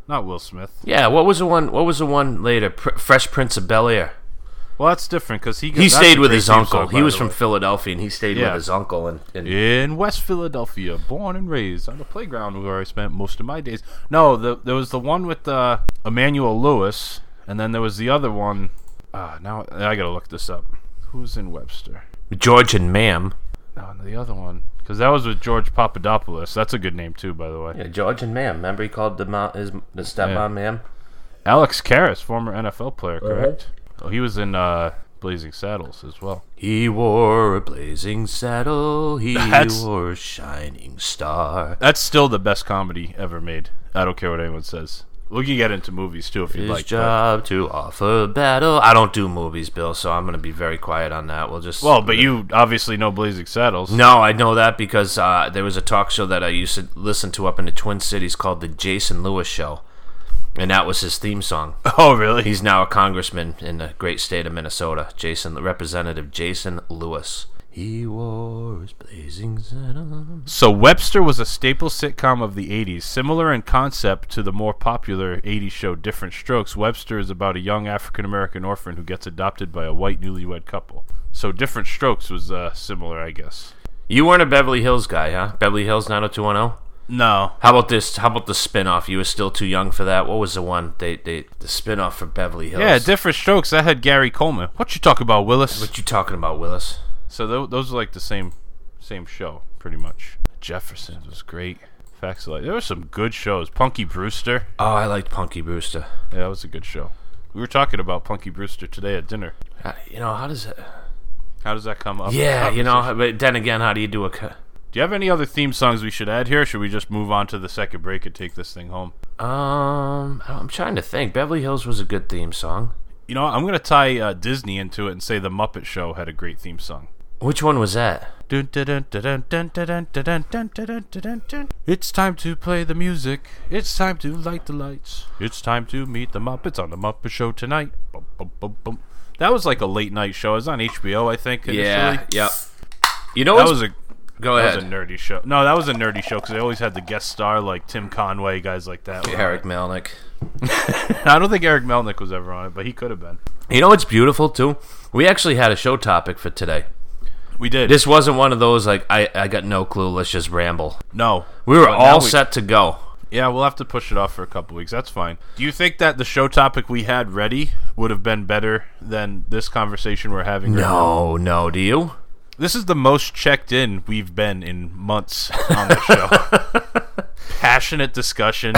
Not Will Smith. Yeah, what was the one later? Fresh Prince of Bel-Air. Well, that's different because He stayed with his uncle. He was from Philadelphia, and he stayed with his uncle. And in West Philadelphia, born and raised on the playground where I spent most of my days. No, there was the one with Emmanuel Lewis, and then there was the other one. Now I gotta look this up. Who's in Webster? George and Ma'am. No, the other one, because that was with George Papadopoulos. That's a good name too, by the way. Yeah, George and Ma'am. Remember he called the stepmom Ma'am? Alex Karras, former NFL player, correct? Oh, he was in Blazing Saddles as well. He wore a blazing saddle. He wore a shining star. That's still the best comedy ever made. I don't care what anyone says. We can get into movies too if you'd like. His job to offer battle. I don't do movies, Bill, so I'm going to be very quiet on that. We'll just. Well, but you obviously know Blazing Saddles. No, I know that because there was a talk show that I used to listen to up in the Twin Cities called The Jason Lewis Show. And that was his theme song. Oh, really? He's now a congressman in the great state of Minnesota. Representative Jason Lewis. He wore his blazing saddle. So Webster was a staple sitcom of the 80s. Similar in concept to the more popular 80s show Different Strokes, Webster is about a young African-American orphan who gets adopted by a white newlywed couple. So Different Strokes was similar, I guess. You weren't a Beverly Hills guy, huh? Beverly Hills 90210? No. How about this? How about the spin-off? You were still too young for that. What was the one? The spin-off for Beverly Hills. Yeah, Different Strokes. That had Gary Coleman. What you talking about, Willis? What you talking about, Willis? So those are like the same show, pretty much. Jeffersons was great. Facts of Life. There were some good shows. Punky Brewster. Oh, I liked Punky Brewster. Yeah, that was a good show. We were talking about Punky Brewster today at dinner. How does it... How does that come up? Yeah, but then again, how do you do a... Do you have any other theme songs we should add here, or should we just move on to the second break and take this thing home? I'm trying to think. Beverly Hills was a good theme song. You know, I'm going to tie Disney into it and say The Muppet Show had a great theme song. Which one was that? It's time to play the music. It's time to light the lights. It's time to meet the Muppets on The Muppet Show tonight. Bum, bum, bum, bum. That was like a late night show. It was on HBO, I think, initially. Yeah. You know that was a... Go ahead. That was a nerdy show. No, that was a nerdy show because they always had the guest star like Tim Conway, guys like that. Eric Melnick. I don't think Eric Melnick was ever on it, but he could have been. You know what's beautiful, too? We actually had a show topic for today. We did. This wasn't one of those, like, I got no clue, let's just ramble. No. We were all set to go. Yeah, we'll have to push it off for a couple weeks. That's fine. Do you think that the show topic we had ready would have been better than this conversation we're having right now? No, do you? This is the most checked in we've been in months on the show. Passionate discussion.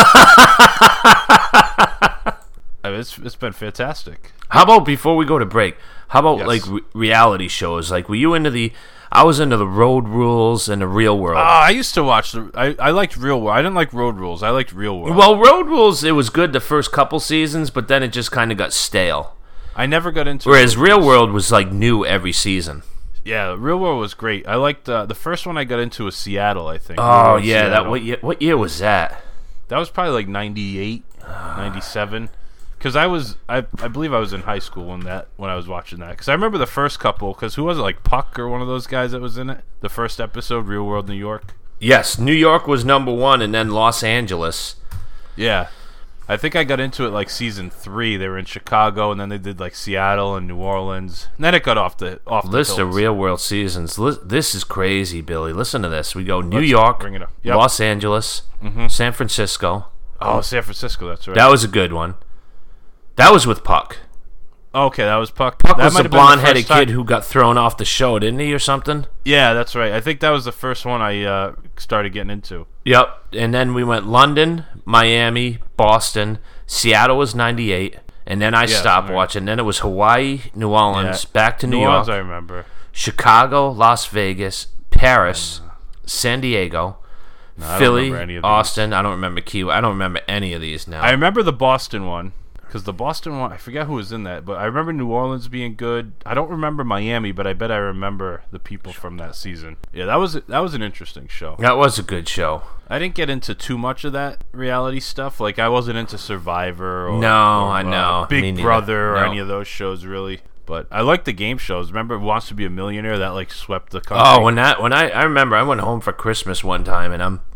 It's been fantastic. How about, before we go to break, how about like reality shows? Like, were you into I was into the Road Rules and the Real World. I used to watch I liked Real World. I didn't like Road Rules. I liked Real World. Well, Road Rules, it was good the first couple seasons, but then it just kind of got stale. I never got into Whereas Real World was like new every season. Yeah, Real World was great. I liked the first one I got into was Seattle, I think. Oh, yeah. Seattle. What year was that? That was probably like 98, 97. Because I believe I was in high school when I was watching that. Because I remember the first couple. Because who was it? Like Puck or one of those guys that was in it? The first episode, Real World New York. Yes, New York was number one, and then Los Angeles. Yeah, I think I got into it like season 3. They were in Chicago, and then they did like Seattle and New Orleans. And then it got off the list of Real World seasons. This is crazy, Billy. Listen to this. We go New York, bring it up. Los Angeles, San Francisco. Oh, San Francisco. That's right. That was a good one. That was with Puck. Okay, that was Puck. Puck was the blonde-headed kid who got thrown off the show, didn't he, or something? Yeah, that's right. I think that was the first one I started getting into. Yep, and then we went London, Miami, Boston. Seattle was 98, and then I stopped watching. Then it was Hawaii, New Orleans, back to New York. New Orleans, I remember. Chicago, Las Vegas, Paris, San Diego, Philly, Austin. I don't remember Key. I don't remember any of these now. I remember the Boston one. Because the Boston one, I forget who was in that, but I remember New Orleans being good. I don't remember Miami, but I bet I remember the people from that season. Yeah, that was an interesting show. That was a good show. I didn't get into too much of that reality stuff. Like, I wasn't into Survivor or, I know. Big Brother or any of those shows, really. But I like the game shows. Remember Wants to Be a Millionaire? That, like, swept the country. Oh, I remember I went home for Christmas one time, and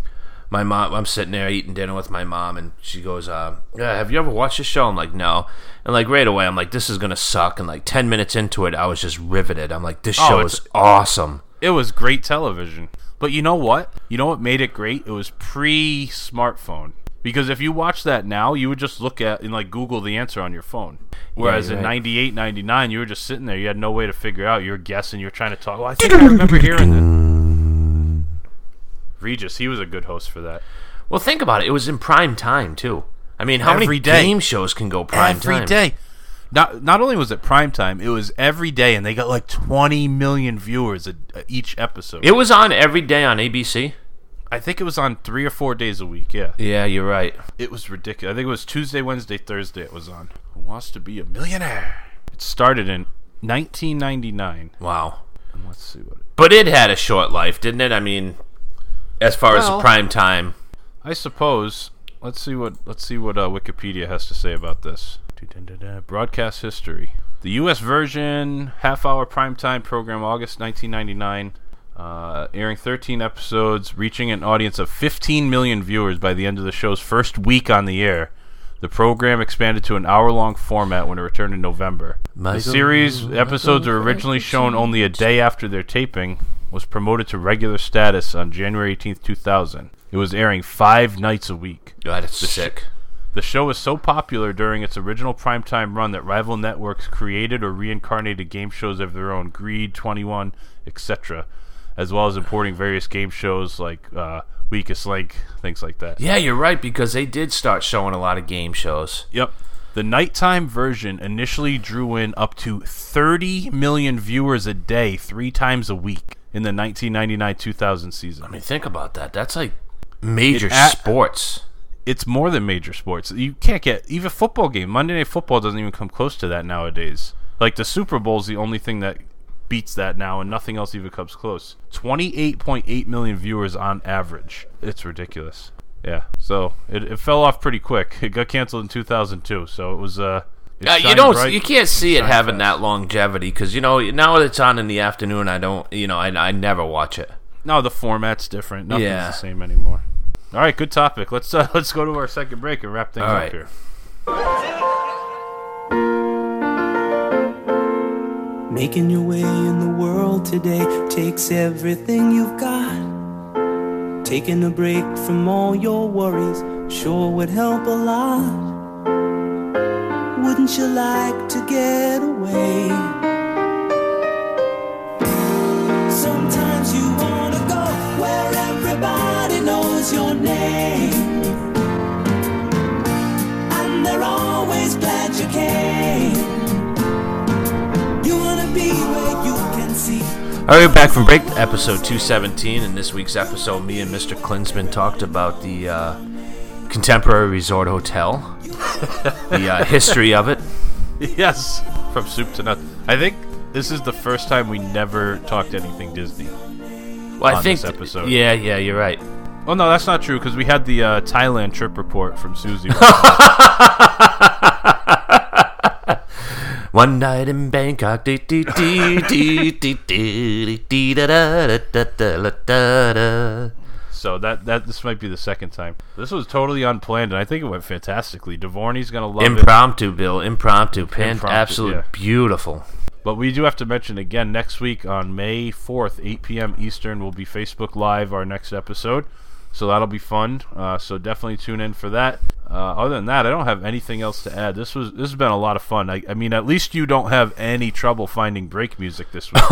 my mom, I'm sitting there eating dinner with my mom, and she goes, yeah, have you ever watched this show? I'm like, no. And like right away, I'm like, this is gonna suck. And like 10 minutes into it, I was just riveted. I'm like, this show is awesome. It was great television. But you know what? You know what made it great? It was pre-smartphone. Because if you watch that now, you would just look at and like Google the answer on your phone. Whereas in 98, 99, you were just sitting there. You had no way to figure out. You were guessing. You were trying to talk. Well, I think I remember hearing it. Regis, he was a good host for that. Well, think about it. It was in prime time, too. I mean, how many game shows can go prime time? Every day. Not only was it prime time, it was every day, and they got like 20 million viewers each episode. It was on every day on ABC? I think it was on 3 or 4 days a week, yeah. Yeah, you're right. It was ridiculous. I think it was Tuesday, Wednesday, Thursday it was on. Who Wants to Be a Millionaire? It started in 1999. Wow. And let's see what But it had a short life, didn't it? I mean, as far as the prime time. I suppose. Let's see what Wikipedia has to say about this. Broadcast history. The U.S. version, half-hour primetime program, August 1999. Airing 13 episodes, reaching an audience of 15 million viewers by the end of the show's first week on the air. The program expanded to an hour-long format when it returned in November. The series episodes were originally shown only a day after their taping, was promoted to regular status on January 18th, 2000. It was airing 5 nights a week. God, it's sick. The show was so popular during its original primetime run that rival networks created or reincarnated game shows of their own, Greed, 21, etc., as well as importing various game shows like Weakest Link, things like that. Yeah, you're right, because they did start showing a lot of game shows. Yep. The nighttime version initially drew in up to 30 million viewers a day, 3 times a week in the 1999-2000 season. I mean, think about that. That's like major sports. It's more than major sports. You can't get even football game. Monday Night Football doesn't even come close to that nowadays. Like the Super Bowl is the only thing that beats that now, and nothing else even comes close. 28.8 million viewers on average. It's ridiculous. Yeah, so it fell off pretty quick. It got canceled in 2002, so it was you can't see it having that longevity, because now it's on in the afternoon. I never watch it. No, the format's different. Nothing's the same anymore. All right, good topic. Let's go to our second break and wrap things up here. Making your way in the world today takes everything you've got. Taking a break from all your worries sure would help a lot. Wouldn't you like to get away? Sometimes you wanna go where everybody knows your name, and they're always glad you came. All right, we're back from break, episode 217. In this week's episode, me and Mr. Klinsman talked about the Contemporary Resort Hotel, the history of it. Yes, from soup to nuts. I think this is the first time we never talked anything Disney. Well, I think this episode. Yeah, you're right. Oh no, that's not true, because we had the Thailand trip report from Susie. One night in Bangkok. So this might be the second time. This was totally unplanned, and I think it went fantastically. Dvorny's gonna love Impromptu, Bill. Impromptu. Absolutely yeah. Beautiful. But we do have to mention again, next week on May 4th, 8 p.m. Eastern, will be Facebook Live, our next episode. So that'll be fun. So definitely tune in for that. Other than that, I don't have anything else to add. This has been a lot of fun. I mean, at least you don't have any trouble finding break music this week.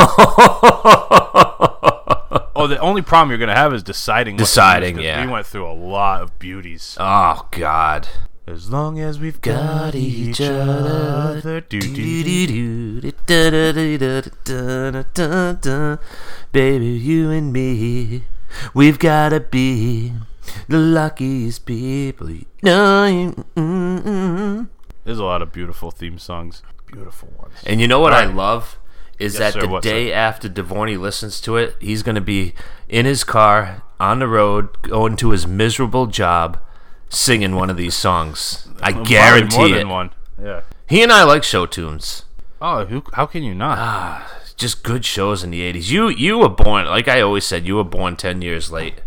Oh, the only problem you're going to have is deciding, yeah. We went through a lot of beauties. Oh, God. As long as we've got each other. Baby, you and me, we've gotta be the luckiest people. There's a lot of beautiful theme songs. Beautiful ones. And you know what I love? Is Yes, that sir, the day after Dvorny listens to it, he's going to be in his car, on the road, going to his miserable job, singing one of these songs. I guarantee more it. than one. Yeah. He and I like show tunes. Oh, how can you not? Just good shows in the 80s. You were born, like I always said, you were born 10 years late.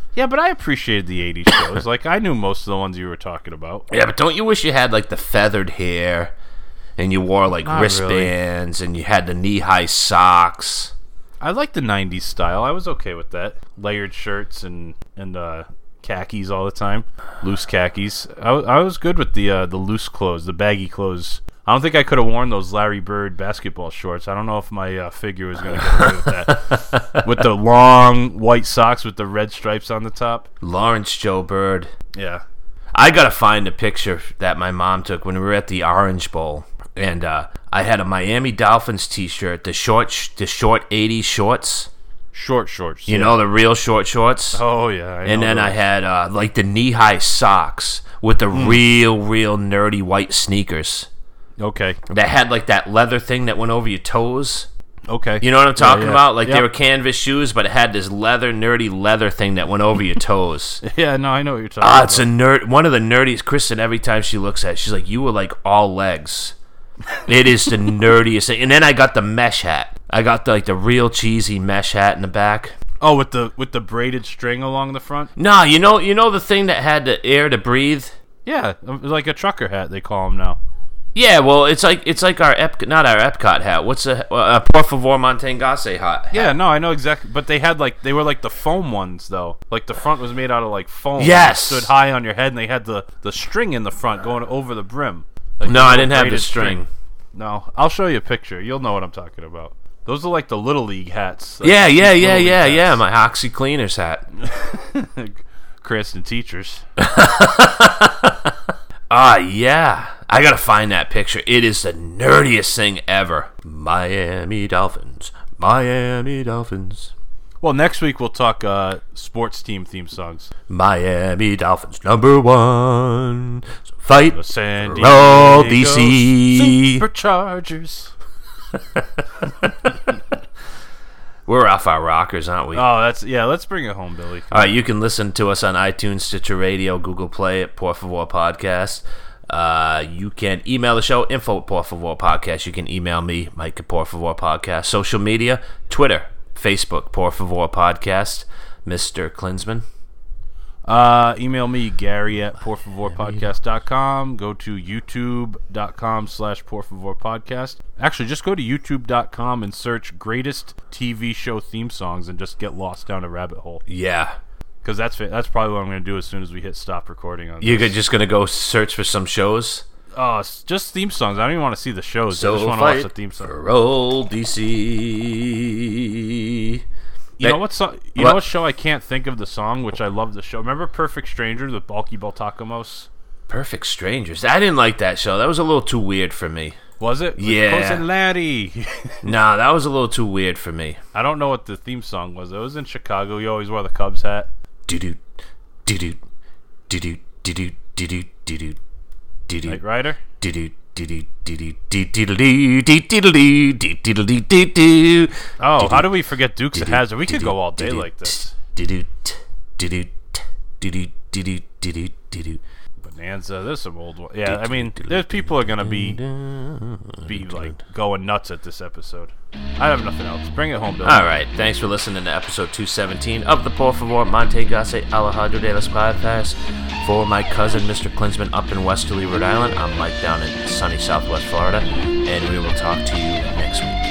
Yeah, but I appreciated the 80s shows. Like, I knew most of the ones you were talking about. Yeah, but don't you wish you had, like, the feathered hair, and you wore, like, Not wristbands, and you had the knee-high socks? I like the 90s style. I was okay with that. Layered shirts and khakis all the time. Loose khakis. I was good with the loose clothes, the baggy clothes. I don't think I could have worn those Larry Bird basketball shorts. I don't know if my figure was going to get away with that. With the long white socks with the red stripes on the top. Lawrence Joe Bird. Yeah. I gotta find a picture that my mom took when we were at the Orange Bowl, and I had a Miami Dolphins T-shirt, the short 80s shorts. Short shorts. You know, the real short shorts. Oh, yeah. And then I had like the knee-high socks with the real nerdy white sneakers. Okay. That had like that leather thing that went over your toes. Okay. You know what I'm talking about? Like Yep. they were canvas shoes, but it had this nerdy leather thing that went over your toes. Yeah, no, I know what you're talking about. It's a nerd. One of the nerdiest. Kristen, every time she looks at it, she's like, "You were like all legs." It is the nerdiest thing. And then I got the mesh hat. I got the real cheesy mesh hat in the back. Oh, with the braided string along the front? Nah, you know the thing that had the air to breathe. Yeah, like a trucker hat they call them now. Yeah, well, it's like our not our Epcot hat. What's a Por favor Montengase hat? Yeah, no, I know exactly. But they were like the foam ones though. Like the front was made out of like foam. Yes. It stood high on your head, and they had the string in the front going over the brim. Like No, the I little didn't have the braided string. No, I'll show you a picture. You'll know what I'm talking about. Those are like the Little League hats. Like Yeah. Little League hats. My Oxy Cleaners hat. Cranston teachers. Yeah. I gotta find that picture. It is the nerdiest thing ever. Miami Dolphins. Miami Dolphins. Well, next week we'll talk sports team theme songs. Miami Dolphins #1. So fight The San for all Diego DC. Superchargers. We're off our rockers, aren't we? Oh, let's bring it home, Billy. All right, you can listen to us on iTunes, Stitcher Radio, Google Play at Por Favor Podcast. You can email the show, info@Por Favor Podcast. You can email me, Mike at Por Favor Podcast. Social media, Twitter, Facebook, Por Favor Podcast. Mr. Klinsman. Email me, Gary at porfavorpodcast.com. Go to youtube.com/porfavorpodcast. Actually, just go to youtube.com and search greatest TV show theme songs and just get lost down a rabbit hole. Yeah. Because that's probably what I'm going to do as soon as we hit stop recording on You're this. just going to go search for some shows? Oh, it's just theme songs. I don't even want to see the shows. I So just want to watch the fight theme song. for old DC. You know what show I can't think of the song, which I love the show. Remember Perfect Strangers with Balky Baltakamos? Perfect Strangers. I didn't like that show. That was a little too weird for me. Was it? With Yeah. Cousin Laddie. Nah, that was a little too weird for me. I don't know what the theme song was. It was in Chicago. You always wore the Cubs hat. Do-do, do-do, do-do, do-do, do-do, do-do, do-do, Knight Rider? do-do, do-do, do-do, do-do-do, do-do-do, do-do-do, do-do. Oh, how do we forget Dukes of Hazzard? We could go all day like this. Do-do, do-do, do-do, do-do, do-do, do-do. Bonanza, there's some old ones. Yeah, I mean, there's people are gonna be like going nuts at this episode. I have nothing else. Bring it home, Bill. All right, thanks for listening to episode 217 of the Por Favor Montengase Alejandro de los Podcast. For my cousin, Mr. Klinsman, up in Westerly, Rhode Island, I'm Mike down in sunny Southwest Florida, and we will talk to you next week.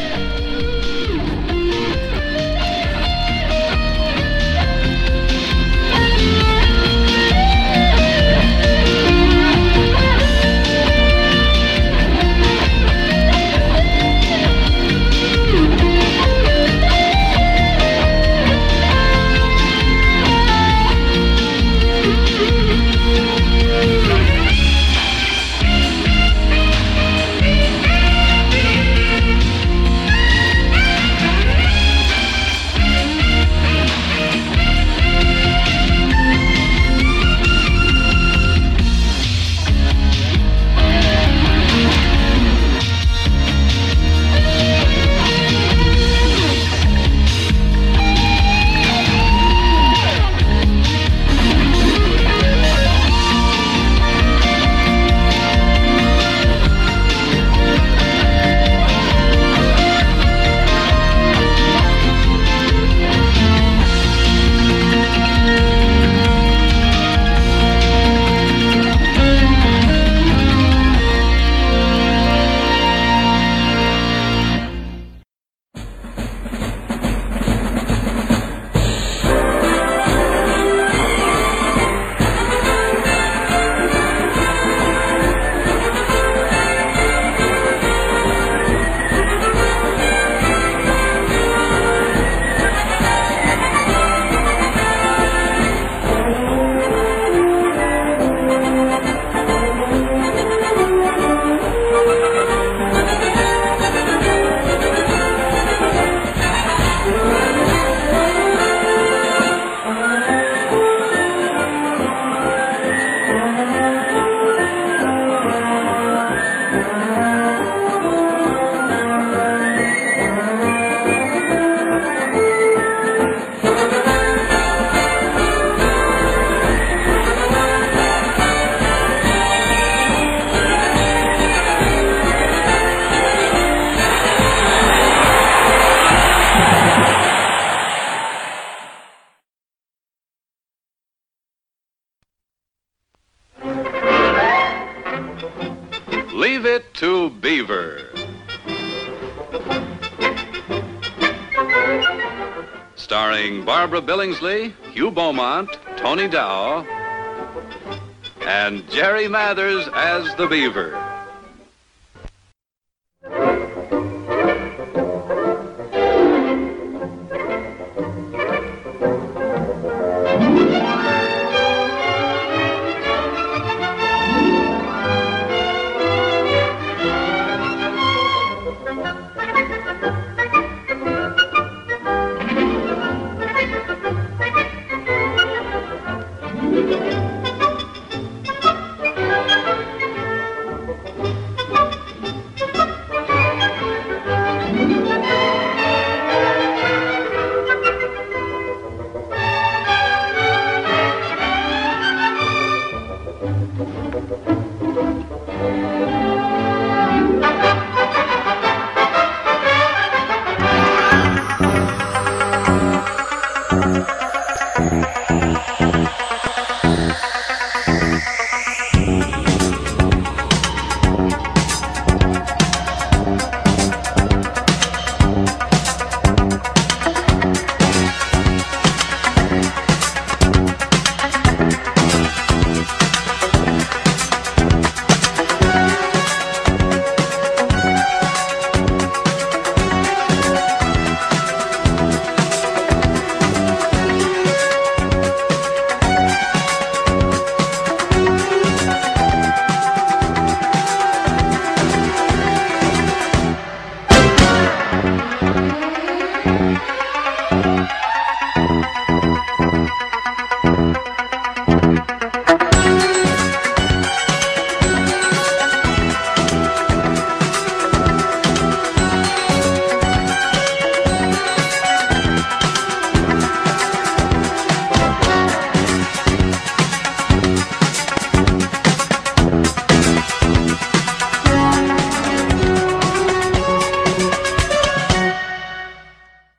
to Beaver. Starring Barbara Billingsley, Hugh Beaumont, Tony Dow, and Jerry Mathers as the Beaver.